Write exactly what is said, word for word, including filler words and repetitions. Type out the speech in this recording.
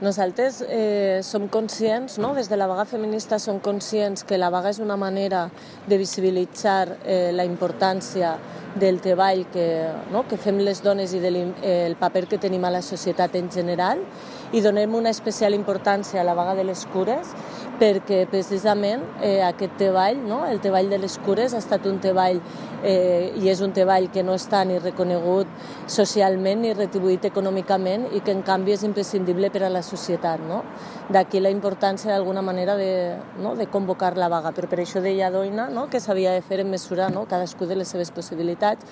Nosaltres eh, som conscients, no? Des de la vaga feminista som conscients que la vaga és una manera de visibilitzar eh, la importància del treball que, no? que fem les dones i del eh, paper que tenim a la societat en general, i donem una especial importància a la vaga de les cures perquè precisament eh, aquest treball, no? el treball de les cures ha estat un treball eh, i és un treball que no està ni reconegut socialment ni retribuït econòmicament i que en canvi és imprescindible per a la societat. No? D'aquí la importància d'alguna manera de, no? de convocar la vaga, però per això deia Doina, no? que s'havia de fer en mesura, no? cadascú de les seves possibilitats.